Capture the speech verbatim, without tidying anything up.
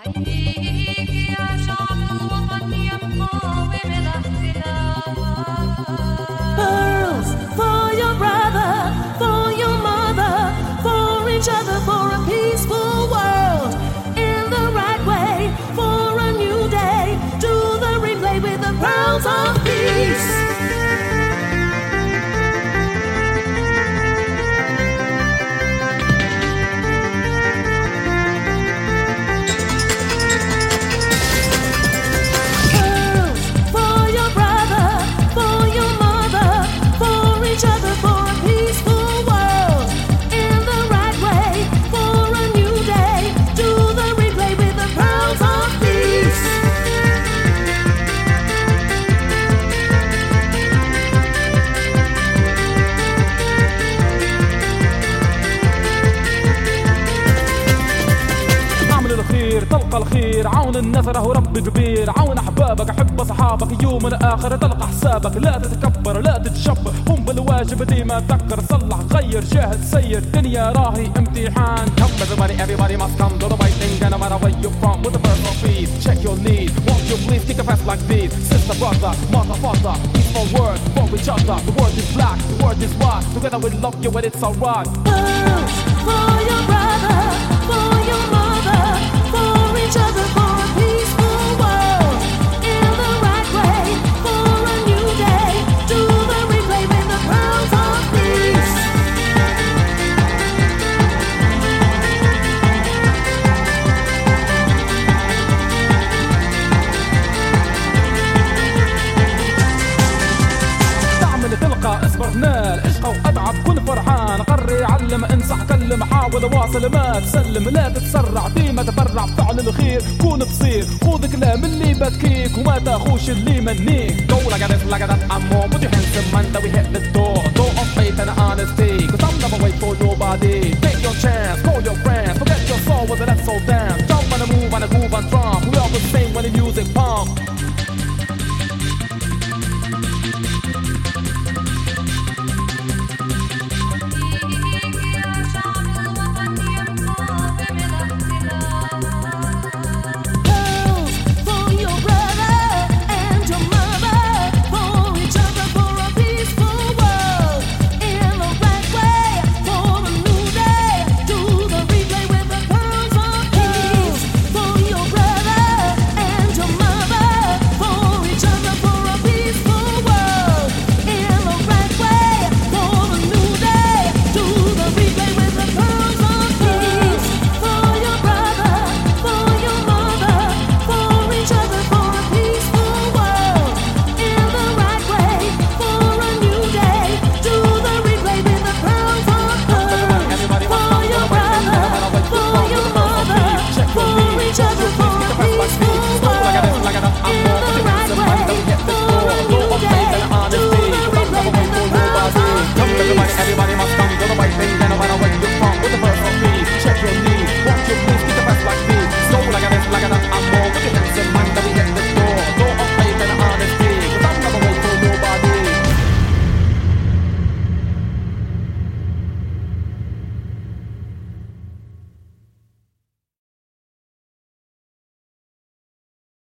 Pearls for your brother, for your mother, for each other, for a peaceful world. In the right way, for a new day. Do the replay with the pearls of peace. تلقى الخير، عون النذر هو رب كبير، عون احبابك احب اصحابك، يوم الاخر تلقى حسابك، لا تتكبر لا تتشبه، قم بالواجب ديما تذكر، صلح غير جاهد سير، الدنيا راهي امتحان. Come everybody, everybody must come to the right thing, and no matter where you're from, with the first of peace, check your need, won't you please kick a fast like this, sister, brother, mother, father, peaceful word for each other, the word is black, the word is white, together we love you and it's alright. Pearls for your brother, for your mother, for each other, for a peaceful world. In the right way, for a new day. Do the replay with the pearls of peace. تعمل تلقى اصبر نال اشقى واتعب كن فرحان، قري علم انصح كلم حاول واصل ما تسلم، لا تتسرع ديما تبرع، فعل الخير كون بصير، خذ كلام اللي بكيك وما تاخوش اللي منيك. Go like this like that I'm more, put your hands in mind that we hit the door, door of faith and honesty, cause I'm never wait for nobody. Take your chance, call your friends, forget your soul with an soul dance, jump on a move on a groove and try.